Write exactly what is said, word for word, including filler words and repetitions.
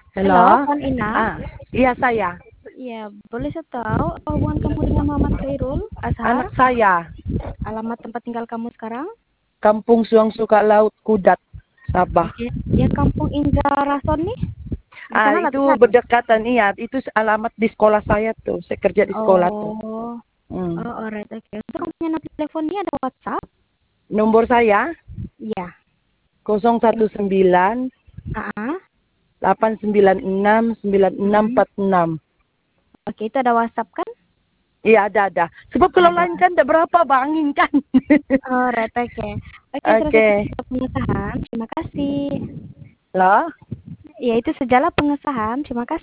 Halo, Halo, Puan Ina. ah, iya saya. Iya, boleh saya tahu apa hubungan kamu dengan Muhammad Khairul Azhar? Anak saya, Alamat tempat tinggal kamu sekarang? Kampung Suang Suka Laut Kudat, Sabah. Oke, ya Kampung Indra Rason nih. Di Ah, sana itu lebih kan? berdekatan, iya. Itu alamat di sekolah saya tuh. Saya kerja di sekolah tuh. Oh, Hmm. oh, alright, oke. Untuk kamu punya nomor telepon ini ada WhatsApp? Nomor saya Iya. nol satu sembilan Ah, ah. delapan sembilan enam sembilan enam Mm-mm. empat enam. Oke, itu ada WhatsApp kan? Iya, ada ada. Sebab kalau Ada. lain kan tidak berapa bangin kan. Alright, oke. Oke, sudah Oke. saya pengesahan. Terima kasih. Loh? Ya, itu sejalan pengesahan. Terima kasih.